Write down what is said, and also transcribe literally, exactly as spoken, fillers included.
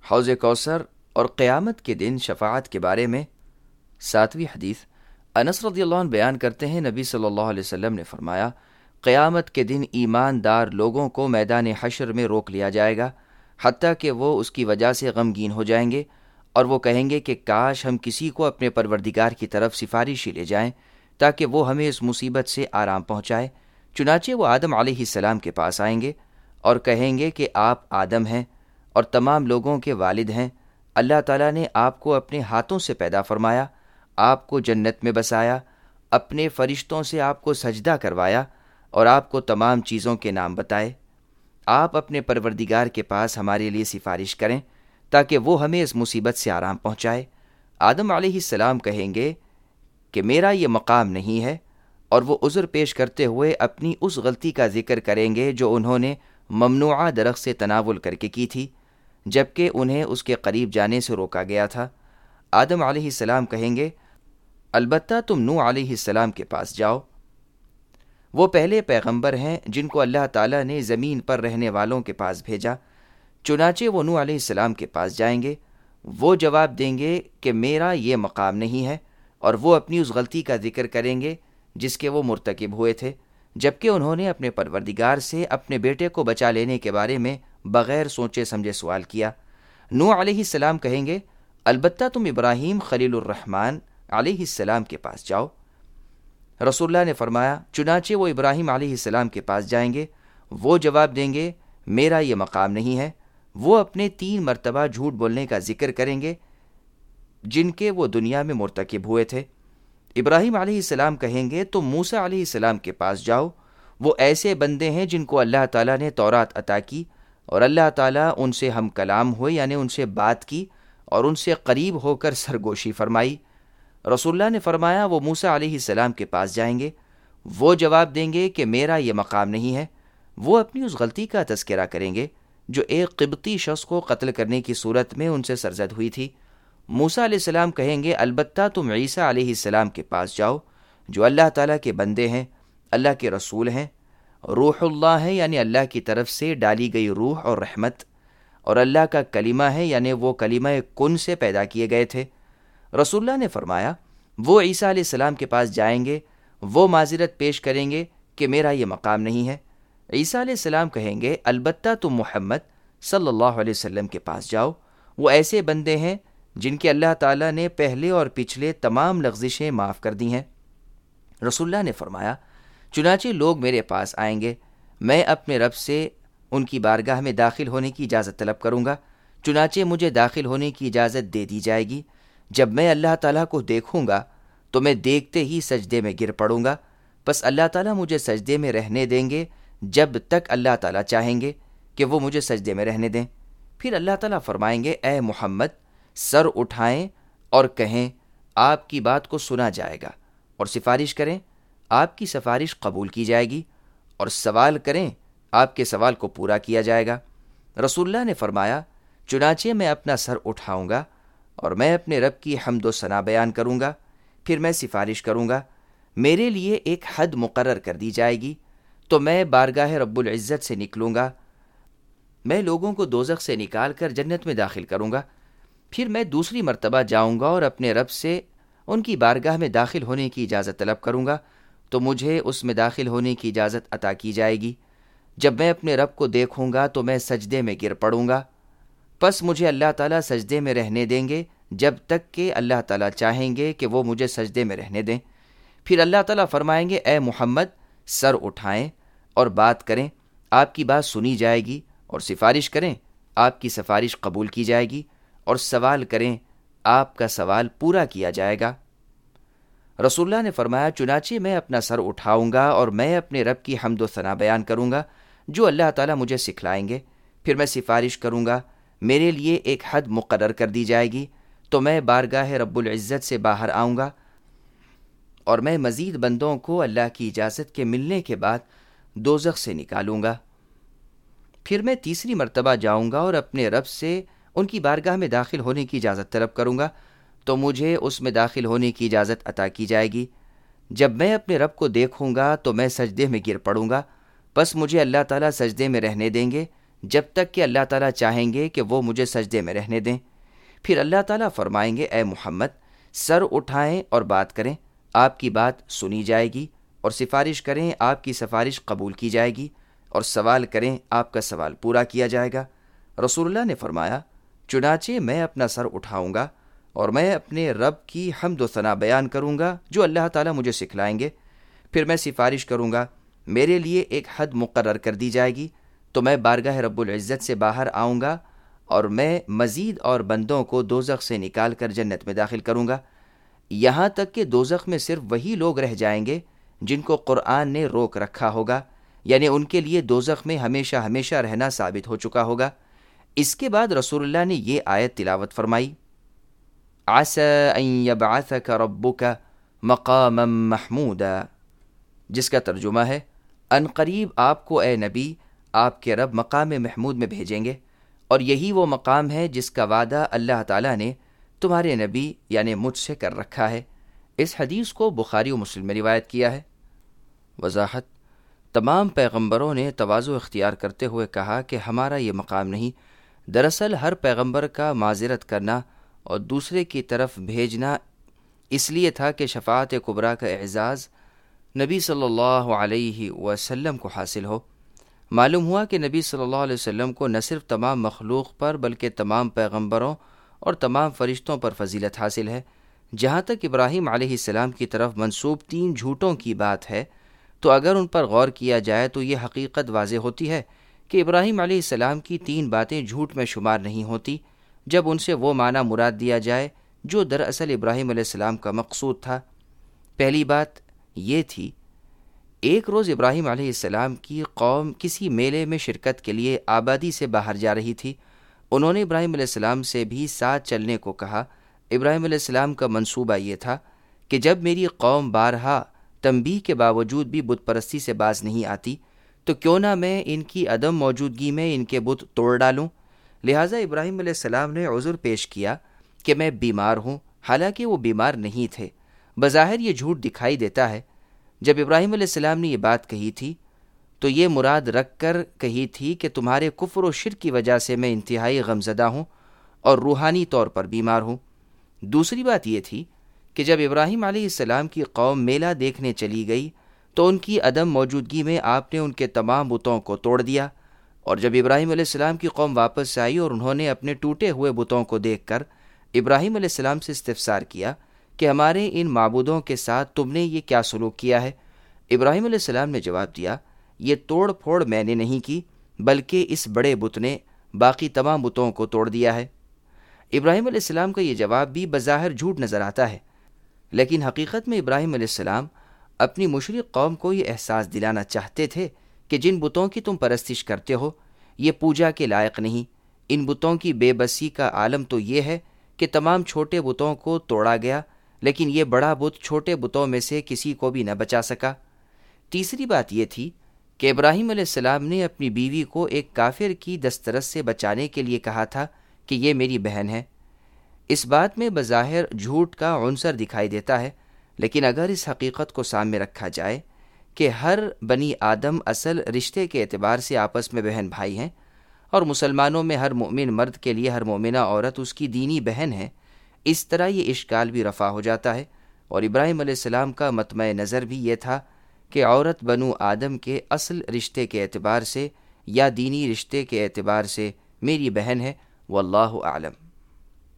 حوض کوثر اور قیامت کے دن شفاعت کے بارے میں ساتویں حدیث۔ انس رضی اللہ عنہ بیان کرتے ہیں، نبی صلی اللہ علیہ وسلم نے فرمایا، قیامت کے دن ایماندار لوگوں کو میدان حشر میں روک لیا جائے گا، حتیٰ کہ وہ اس کی وجہ سے غمگین ہو جائیں گے اور وہ کہیں گے کہ کاش ہم کسی کو اپنے پروردگار کی طرف سفارشی لے جائیں تاکہ وہ ہمیں اس مصیبت سے آرام پہنچائے۔ چنانچہ وہ آدم علیہ السلام کے پاس آئیں گے اور کہیں گے کہ آپ آدم ہیں اور تمام لوگوں کے والد ہیں، اللہ تعالیٰ نے آپ کو اپنے ہاتھوں سے پیدا فرمایا، آپ کو جنت میں بسایا، اپنے فرشتوں سے آپ کو سجدہ کروایا اور آپ کو تمام چیزوں کے نام بتائے۔ آپ اپنے پروردگار کے پاس ہمارے لیے سفارش کریں تاکہ وہ ہمیں اس مصیبت سے آرام پہنچائے۔ آدم علیہ السلام کہیں گے کہ میرا یہ مقام نہیں ہے، اور وہ عذر پیش کرتے ہوئے اپنی اس غلطی کا ذکر کریں گے جو انہوں نے ممنوعہ درخت سے تناول کر کے کی تھی، جبکہ انہیں اس کے قریب جانے سے روکا گیا تھا۔ آدم علیہ السلام کہیں گے، البتہ تم نوح علیہ السلام کے پاس جاؤ، وہ پہلے پیغمبر ہیں جن کو اللہ تعالیٰ نے زمین پر رہنے والوں کے پاس بھیجا۔ چنانچہ وہ نوح علیہ السلام کے پاس جائیں گے، وہ جواب دیں گے کہ میرا یہ مقام نہیں ہے، اور وہ اپنی اس غلطی کا ذکر کریں گے جس کے وہ مرتکب ہوئے تھے، جبکہ انہوں نے اپنے پروردگار سے اپنے بیٹے کو بچا لینے کے بارے میں بغیر سوچے سمجھے سوال کیا۔ نوح علیہ السلام کہیں گے، البتہ تم ابراہیم خلیل الرحمن علیہ السلام کے پاس جاؤ۔ رسول اللہ نے فرمایا، چنانچہ وہ ابراہیم علیہ السلام کے پاس جائیں گے، وہ جواب دیں گے میرا یہ مقام نہیں ہے۔ وہ اپنے تین مرتبہ جھوٹ بولنے کا ذکر کریں گے جن کے وہ دنیا میں مرتکب ہوئے تھے۔ ابراہیم علیہ السلام کہیں گے، تم موسیٰ علیہ السلام کے پاس جاؤ، وہ ایسے بندے ہیں جن کو اللہ تعالیٰ نے تورات عطا کی اور اللہ تعالیٰ ان سے ہم کلام ہوئے، یعنی ان سے بات کی اور ان سے قریب ہو کر سرگوشی فرمائی۔ رسول اللہ نے فرمایا، وہ موسیٰ علیہ السلام کے پاس جائیں گے، وہ جواب دیں گے کہ میرا یہ مقام نہیں ہے۔ وہ اپنی اس غلطی کا تذکرہ کریں گے جو ایک قبطی شخص کو قتل کرنے کی صورت میں ان سے سرزد ہوئی تھی۔ موسیٰ علیہ السلام کہیں گے، البتہ تم عیسیٰ علیہ السلام کے پاس جاؤ، جو اللہ تعالیٰ کے بندے ہیں، اللہ کے رسول ہیں، روح اللہ ہے، یعنی اللہ کی طرف سے ڈالی گئی روح اور رحمت، اور اللہ کا کلمہ ہے، یعنی وہ کلمہ کن سے پیدا کیے گئے تھے۔ رسول اللہ نے فرمایا، وہ عیسیٰ علیہ السلام کے پاس جائیں گے، وہ معذرت پیش کریں گے کہ میرا یہ مقام نہیں ہے۔ عیسیٰ علیہ السلام کہیں گے، البتہ تم محمد صلی اللہ علیہ وسلم کے پاس جاؤ، وہ ایسے بندے ہیں جن کے اللہ تعالیٰ نے پہلے اور پچھلے تمام لغزشیں معاف کر دی ہیں۔ رسول اللہ نے فرمایا، چنانچہ لوگ میرے پاس آئیں گے، میں اپنے رب سے ان کی بارگاہ میں داخل ہونے کی اجازت طلب کروں گا، چنانچہ مجھے داخل ہونے کی اجازت دے دی جائے گی۔ جب میں اللہ تعالیٰ کو دیکھوں گا تو میں دیکھتے ہی سجدے میں گر پڑوں گا، پس اللہ تعالیٰ مجھے سجدے میں رہنے دیں گے جب تک اللہ تعالیٰ چاہیں گے کہ وہ مجھے سجدے میں رہنے دیں۔ پھر اللہ تعالیٰ فرمائیں گے، اے محمد، سر اٹھائیں اور کہیں آپ کی بات کو سنا جائے گا، اور سفارش کریں آپ کی سفارش قبول کی جائے گی، اور سوال کریں آپ کے سوال کو پورا کیا جائے گا۔ رسول اللہ نے فرمایا، چنانچہ میں اپنا سر اٹھاؤں گا اور میں اپنے رب کی حمد و ثنا بیان کروں گا، پھر میں سفارش کروں گا، میرے لیے ایک حد مقرر کر دی جائے گی، تو میں بارگاہ رب العزت سے نکلوں گا، میں لوگوں کو دوزخ سے نکال کر جنت میں داخل کروں گا، پھر میں دوسری مرتبہ جاؤں گا اور اپنے رب سے ان کی بارگاہ میں داخل ہونے کی اجازت طلب کروں گا، تو مجھے اس میں داخل ہونے کی اجازت عطا کی جائے گی۔ جب میں اپنے رب کو دیکھوں گا تو میں سجدے میں گر پڑوں گا، پس مجھے اللہ تعالیٰ سجدے میں رہنے دیں گے جب تک کہ اللہ تعالیٰ چاہیں گے کہ وہ مجھے سجدے میں رہنے دیں۔ پھر اللہ تعالیٰ فرمائیں گے، اے محمد، سر اٹھائیں اور بات کریں، آپ کی بات سنی جائے گی، اور سفارش کریں آپ کی سفارش قبول کی جائے گی، اور سوال کریں آپ کا سوال پورا کیا جائے گا۔ رسول اللہ نے فرمایا، چنانچہ میں اپنا سر اٹھاؤں گا اور میں اپنے رب کی حمد و ثنا بیان کروں گا جو اللہ تعالیٰ مجھے سکھلائیں گے، پھر میں سفارش کروں گا، میرے لیے ایک حد مقرر کر دی جائے گی، تو میں بارگاہ رب العزت سے باہر آؤں گا، اور میں مزید بندوں کو اللہ کی اجازت کے ملنے کے بعد دوزخ سے نکالوں گا۔ پھر میں تیسری مرتبہ جاؤں گا اور اپنے رب سے ان کی بارگاہ میں داخل ہونے کی اجازت طلب کروں گا، تو مجھے اس میں داخل ہونے کی اجازت عطا کی جائے گی۔ جب میں اپنے رب کو دیکھوں گا تو میں سجدے میں گر پڑوں گا، پس مجھے اللہ تعالیٰ سجدے میں رہنے دیں گے جب تک کہ اللہ تعالیٰ چاہیں گے کہ وہ مجھے سجدے میں رہنے دیں۔ پھر اللہ تعالیٰ فرمائیں گے اے محمد سر اٹھائیں اور بات کریں، آپ کی بات سنی جائے گی، اور سفارش کریں آپ کی سفارش قبول کی جائے گی، اور سوال کریں آپ کا سوال پورا کیا جائے گا۔ رسول اللہ نے فرمایا چنانچہ میں اپنا سر اٹھاؤں گا اور میں اپنے رب کی حمد و ثنا بیان کروں گا جو اللہ تعالیٰ مجھے سکھلائیں گے۔ پھر میں سفارش کروں گا، میرے لیے ایک حد مقرر کر دی جائے گی، تو میں بارگاہ رب العزت سے باہر آؤں گا اور میں مزید اور بندوں کو دوزخ سے نکال کر جنت میں داخل کروں گا، یہاں تک کہ دوزخ میں صرف وہی لوگ رہ جائیں گے جن کو قرآن نے روک رکھا ہوگا، یعنی ان کے لیے دوزخ میں ہمیشہ ہمیشہ رہنا ثابت ہو چکا ہوگا۔ اس کے بعد رسول اللہ نے یہ آیت تلاوت فرمائی، عسى ان يبعثك ربك مقاما محمودا، جس کا ترجمہ ہے ان قریب آپ کو اے نبی آپ کے رب مقام محمود میں بھیجیں گے، اور یہی وہ مقام ہے جس کا وعدہ اللہ تعالیٰ نے تمہارے نبی یعنی مجھ سے کر رکھا ہے۔ اس حدیث کو بخاری و مسلم میں روایت کیا ہے۔ وضاحت: تمام پیغمبروں نے تواضع اختیار کرتے ہوئے کہا کہ ہمارا یہ مقام نہیں، دراصل ہر پیغمبر کا معذرت کرنا اور دوسرے کی طرف بھیجنا اس لیے تھا کہ شفاعت کبریٰ کا اعزاز نبی صلی اللہ علیہ وسلم کو حاصل ہو۔ معلوم ہوا کہ نبی صلی اللہ علیہ وسلم کو نہ صرف تمام مخلوق پر بلکہ تمام پیغمبروں اور تمام فرشتوں پر فضیلت حاصل ہے۔ جہاں تک ابراہیم علیہ السلام کی طرف منسوب تین جھوٹوں کی بات ہے تو اگر ان پر غور کیا جائے تو یہ حقیقت واضح ہوتی ہے کہ ابراہیم علیہ السلام کی تین باتیں جھوٹ میں شمار نہیں ہوتی جب ان سے وہ معنی مراد دیا جائے جو دراصل ابراہیم علیہ السلام کا مقصود تھا۔ پہلی بات یہ تھی، ایک روز ابراہیم علیہ السلام کی قوم کسی میلے میں شرکت کے لیے آبادی سے باہر جا رہی تھی۔ انہوں نے ابراہیم علیہ السلام سے بھی ساتھ چلنے کو کہا۔ ابراہیم علیہ السلام کا منصوبہ یہ تھا کہ جب میری قوم بارہا تنبیہ کے باوجود بھی بت پرستی سے باز نہیں آتی تو کیوں نہ میں ان کی عدم موجودگی میں ان کے بت توڑ ڈالوں۔ لہٰذا ابراہیم علیہ السلام نے عذر پیش کیا کہ میں بیمار ہوں، حالانکہ وہ بیمار نہیں تھے۔ بظاہر یہ جھوٹ دکھائی دیتا ہے۔ جب ابراہیم علیہ السلام نے یہ بات کہی تھی تو یہ مراد رکھ کر کہی تھی کہ تمہارے کفر و شرک کی وجہ سے میں انتہائی غمزدہ ہوں اور روحانی طور پر بیمار ہوں۔ دوسری بات یہ تھی کہ جب ابراہیم علیہ السلام کی قوم میلہ دیکھنے چلی گئی تو ان کی عدم موجودگی میں آپ نے ان کے تمام بتوں کو توڑ دیا، اور جب ابراہیم علیہ السلام کی قوم واپس آئی اور انہوں نے اپنے ٹوٹے ہوئے بتوں کو دیکھ کر ابراہیم علیہ السلام سے استفسار کیا کہ ہمارے ان معبودوں کے ساتھ تم نے یہ کیا سلوک کیا ہے؟ ابراہیم علیہ السلام نے جواب دیا، یہ توڑ پھوڑ میں نے نہیں کی بلکہ اس بڑے بت نے باقی تمام بتوں کو توڑ دیا ہے۔ ابراہیم علیہ السلام کا یہ جواب بھی بظاہر جھوٹ نظر آتا ہے، لیکن حقیقت میں ابراہیم علیہ السلام اپنی مشرک قوم کو یہ احساس دلانا چاہتے تھے کہ جن بتوں کی تم پرستش کرتے ہو یہ پوجا کے لائق نہیں۔ ان بتوں کی بے بسی کا عالم تو یہ ہے کہ تمام چھوٹے بتوں کو توڑا گیا لیکن یہ بڑا بت چھوٹے بتوں میں سے کسی کو بھی نہ بچا سکا۔ تیسری بات یہ تھی کہ ابراہیم علیہ السلام نے اپنی بیوی کو ایک کافر کی دسترس سے بچانے کے لیے کہا تھا کہ یہ میری بہن ہے۔ اس بات میں بظاہر جھوٹ کا عنصر دکھائی دیتا ہے، لیکن اگر اس حقیقت کو سامنے رکھا جائے کہ ہر بنی آدم اصل رشتے کے اعتبار سے آپس میں بہن بھائی ہیں، اور مسلمانوں میں ہر مومن مرد کے لیے ہر مومنہ عورت اس کی دینی بہن ہے، اس طرح یہ اشکال بھی رفع ہو جاتا ہے۔ اور ابراہیم علیہ السلام کا مطمع نظر بھی یہ تھا کہ عورت بنو آدم کے اصل رشتے کے اعتبار سے یا دینی رشتے کے اعتبار سے میری بہن ہے، واللہ اعلم۔